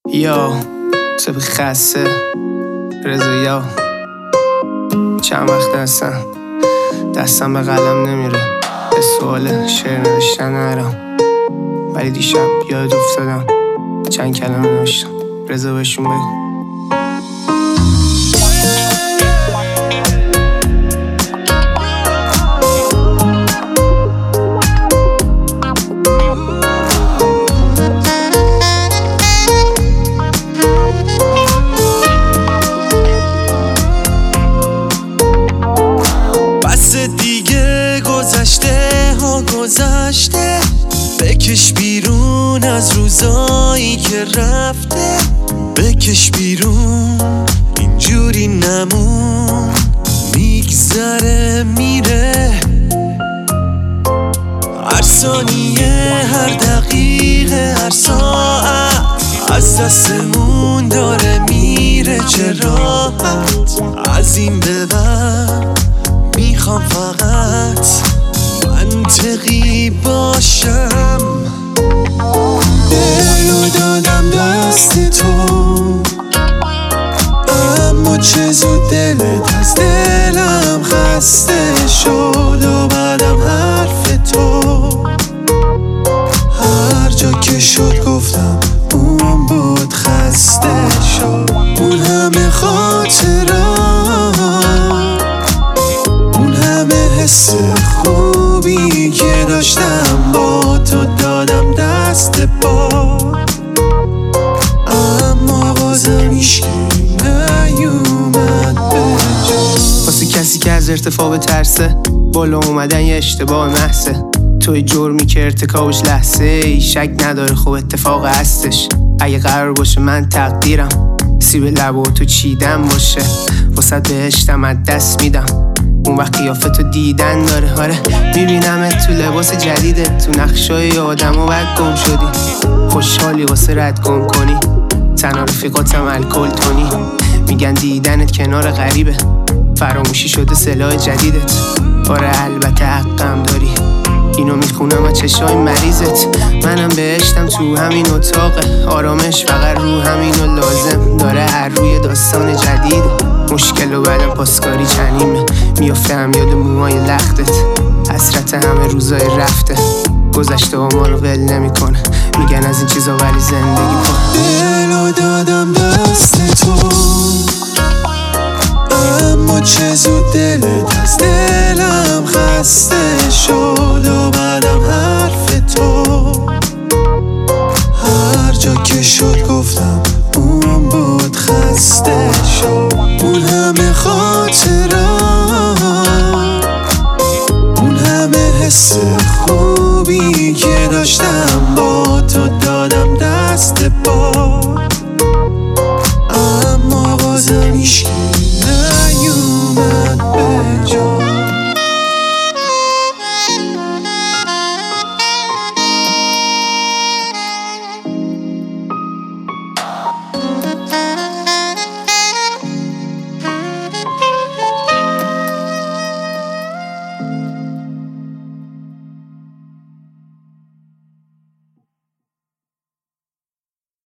یا طبق خسته رضا چند وقت دستم به قلم نمیره، به سوال شعر نوشتن نرم، ولی دیشب یاد افتادم چند کلمه نوشتم. رضا بهشون بگو. دیگه گذشته بکش بیرون از روزایی که رفته، بکش بیرون اینجوری نمون، میگذره میره هر ثانیه، هر دقیقه، هر ساعت از دستمون داره میره. چه راحت از این به بعد میخوام فقط منطقی باشم. دلو دادم دست تو، اما چه زود دلت از دلم خسته شد و بعدم حرف تو هر جا که شد گفتم اون بود خسته شد. اون همه خاطرات، اون همه حس خوبی که داشتم با تو دادم دست پا، اما بازم هیچکی نیومد به جا. واسه کسی که از ارتفاع به ترسه، بالا اومدن یه اشتباه محضه. توی جرمی که ارتکابش لحظه ای شک نداره، خب اتفاق هستش. اگه قرار باشه من تقدیرم سیب لبو تو چیدن باشه، واسه بهشتم از دست میدم. اون وقت قیافتو دیدن داره، آره میبینمت تو لباس جدیده، تو نقشای آدم و بعد گم شدی. خوشحالی واسه رد گم کنی، تنها رفیقاتم الکل تونی. میگن دیدنت کنار غریبه، فراموشی شده سلاح جدیدت. آره البته حقم داری، اینو میخونم از چشای مریضت. منم بهشتم تو همین اتاقه، آرامش فقط رو همینو لازم داره. هر روی داستان جدیده، مشکل و بعدم پاسکاری چنیمه. میافتم یاد موهای لختت، حسرت همه روزای رفته. گذشته و ما رو ول نمی کنه، میگن از این چیزا ولی زندگی کن. دلو دادم دست تو، اما چه زود دلت از دلم خسته شد و بعدم حرف تو هر جا که شد گفتم اون بود خسته شد. اون همه خاطرات، اون همه حس خوبی که داشتم با